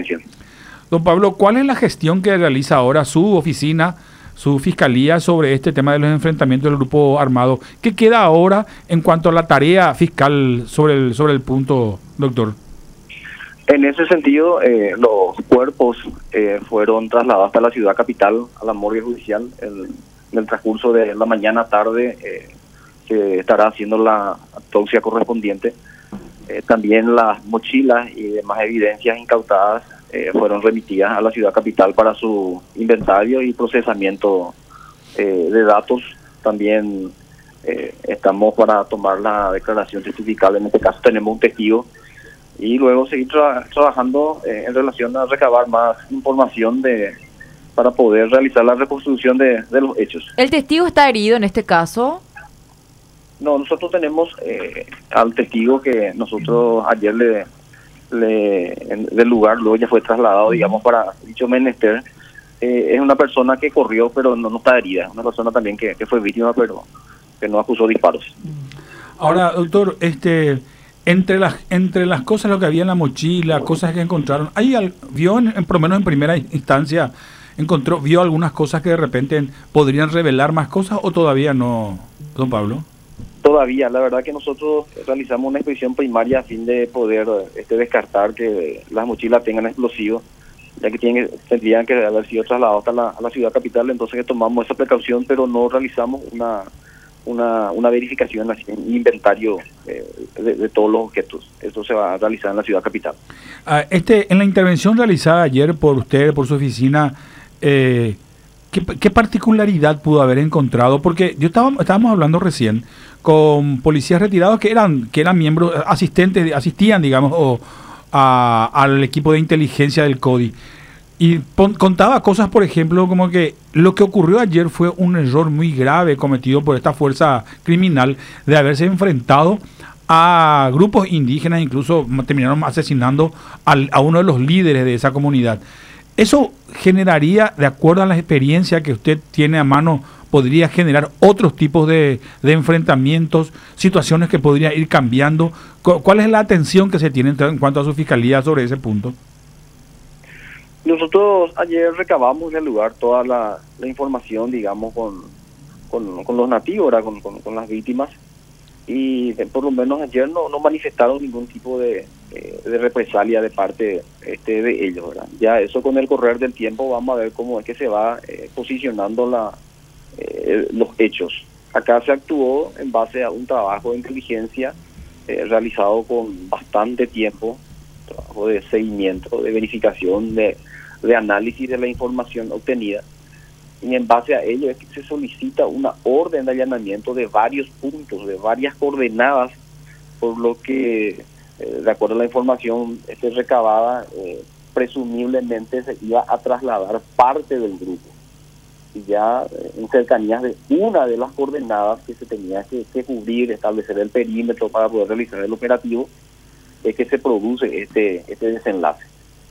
detención. Don Pablo, ¿cuál es la gestión que realiza ahora su oficina, su fiscalía sobre este tema de los enfrentamientos del grupo armado? ¿Qué queda ahora en cuanto a la tarea fiscal sobre el punto, doctor? En ese sentido, los cuerpos fueron trasladados hasta la ciudad capital, a la morgue judicial. En el transcurso de la mañana tarde se estará haciendo la autopsia correspondiente. También las mochilas y demás evidencias incautadas fueron remitidas a la ciudad capital para su inventario y procesamiento de datos. También estamos para tomar la declaración testifical. En este caso tenemos un testigo y luego seguir trabajando en relación a recabar más información para poder realizar la reconstrucción de los hechos. ¿El testigo está herido en este caso? No, nosotros tenemos al testigo que nosotros ayer del lugar, luego ya fue trasladado, digamos, para dicho menester. Es una persona que corrió, pero no está herida. Una persona también que fue víctima, pero que no acusó disparos. Ahora, doctor, entre las cosas, lo que había en la mochila, cosas que encontraron, ¿vio, por lo menos en primera instancia, vio algunas cosas que de repente podrían revelar más cosas o todavía no, don Pablo? Todavía, la verdad que nosotros realizamos una inspección primaria a fin de poder descartar que las mochilas tengan explosivos, ya que tendrían que haber sido trasladados a la ciudad capital. Entonces que tomamos esa precaución, pero no realizamos una verificación, un inventario de todos los objetos. Esto se va a realizar en la ciudad capital. En la intervención realizada ayer por usted, por su oficina, ¿qué particularidad pudo haber encontrado? Porque estábamos hablando recién con policías retirados que eran miembros, asistían, digamos, al equipo de inteligencia del CODI. Y contaba cosas, por ejemplo, como que lo que ocurrió ayer fue un error muy grave cometido por esta fuerza criminal de haberse enfrentado a grupos indígenas, incluso terminaron asesinando a uno de los líderes de esa comunidad. Eso generaría, de acuerdo a la experiencia que usted tiene a mano, podría generar otros tipos de enfrentamientos, situaciones que podrían ir cambiando. ¿Cuál es la atención que se tiene en cuanto a su fiscalía sobre ese punto? Nosotros ayer recabamos en el lugar toda la información, digamos, con los nativos, con las víctimas, y por lo menos ayer no manifestaron ningún tipo de represalia de parte de ellos, ¿verdad? Ya eso con el correr del tiempo vamos a ver cómo es que se va posicionando los hechos. Acá se actuó en base a un trabajo de inteligencia realizado con bastante tiempo, trabajo de seguimiento, de verificación, de análisis de la información obtenida, y en base a ello es que se solicita una orden de allanamiento de varios puntos, de varias coordenadas, por lo que, de acuerdo a la información recabada, presumiblemente se iba a trasladar parte del grupo, y ya en cercanías de una de las coordenadas que se tenía que cubrir, establecer el perímetro para poder realizar el operativo, es que se produce este desenlace.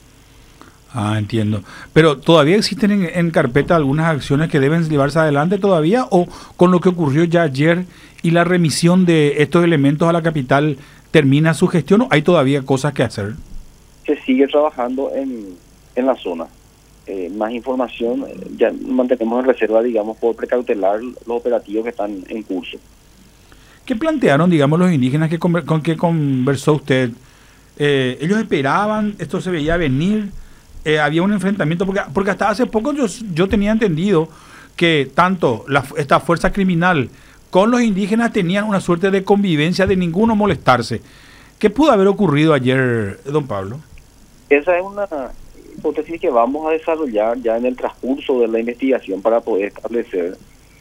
Entiendo. Pero ¿todavía existen en carpeta algunas acciones que deben llevarse adelante todavía, o con lo que ocurrió ya ayer y la remisión de estos elementos a la capital termina su gestión, o hay todavía cosas que hacer? Se sigue trabajando en la zona. Más información ya mantenemos en reserva, digamos, por precautelar los operativos que están en curso. ¿Qué plantearon, digamos, los indígenas con que conversó usted? ¿Ellos esperaban, esto se veía venir? Había un enfrentamiento, porque hasta hace poco yo tenía entendido que tanto esta fuerza criminal con los indígenas tenían una suerte de convivencia, de ninguno molestarse. ¿Qué pudo haber ocurrido ayer, don Pablo? Esa es una hipótesis que vamos a desarrollar ya en el transcurso de la investigación para poder establecer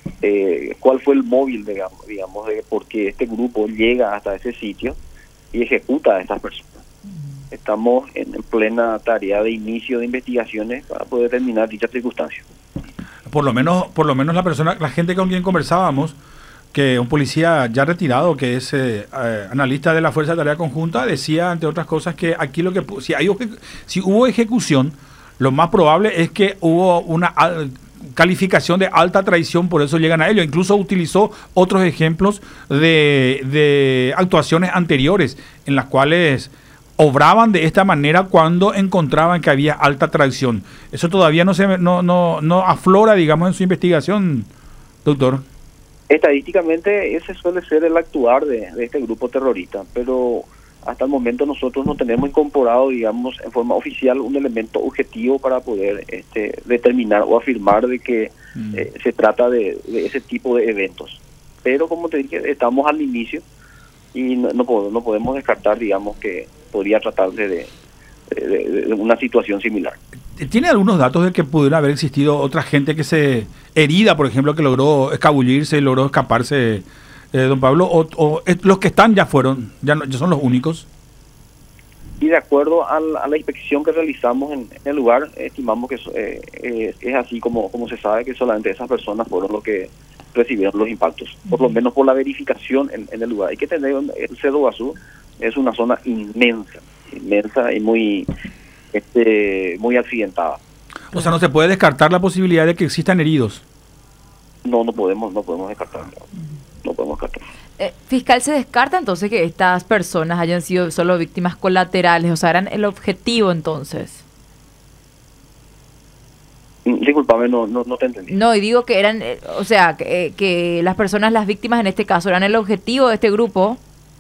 cuál fue el móvil, digamos, de por qué este grupo llega hasta ese sitio y ejecuta a estas personas. Estamos en plena tarea de inicio de investigaciones para poder determinar dichas circunstancias. Por lo menos la gente con quien conversábamos, que un policía ya retirado, que es analista de la Fuerza de Tarea Conjunta, decía, entre otras cosas, que aquí si hubo ejecución, lo más probable es que hubo una calificación de alta traición, por eso llegan a ello. Incluso utilizó otros ejemplos de actuaciones anteriores en las cuales obraban de esta manera cuando encontraban que había alta traición. Eso todavía no aflora, digamos, en su investigación, doctor. Estadísticamente ese suele ser el actuar de este grupo terrorista, pero hasta el momento nosotros no tenemos incorporado, digamos, en forma oficial un elemento objetivo para poder determinar o afirmar de que se trata de ese tipo de eventos. Pero como te dije, estamos al inicio y no podemos descartar, digamos, que podría tratarse de una situación similar. ¿Tiene algunos datos de que pudiera haber existido otra gente que se herida, por ejemplo, que logró escabullirse, logró escaparse, don Pablo? ¿O los que están ya fueron, ya son los únicos? Y de acuerdo a la inspección que realizamos en el lugar, estimamos que es así como se sabe, que solamente esas personas fueron los que recibieron los impactos, por lo menos por la verificación en el lugar. Hay que tener, el Cerro Guazú es una zona inmensa y muy accidentada. O sea, no se puede descartar la posibilidad de que existan heridos. No podemos descartarlo. No podemos descartar. Fiscal, ¿se descarta entonces que estas personas hayan sido solo víctimas colaterales? O sea, ¿eran el objetivo entonces? Disculpame, no te entendí. No, y digo que eran, o sea, que las personas, las víctimas en este caso, eran el objetivo de este grupo.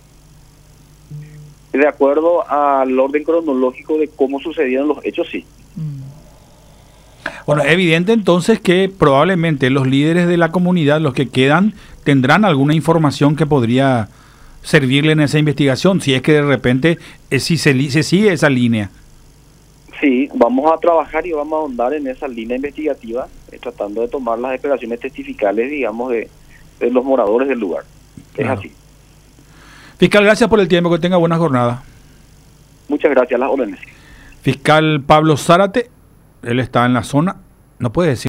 De acuerdo al orden cronológico de cómo sucedieron los hechos, sí. Bueno, evidente entonces que probablemente los líderes de la comunidad, los que quedan, tendrán alguna información que podría servirle en esa investigación, si es que de repente si se sigue esa línea. Sí, vamos a trabajar y vamos a ahondar en esa línea investigativa, tratando de tomar las declaraciones testificales, digamos, de los moradores del lugar. Claro. Es así. Fiscal, gracias por el tiempo, que tenga buena jornada. Muchas gracias, las órdenes. Fiscal Pablo Zárate, él está en la zona, no puede decir.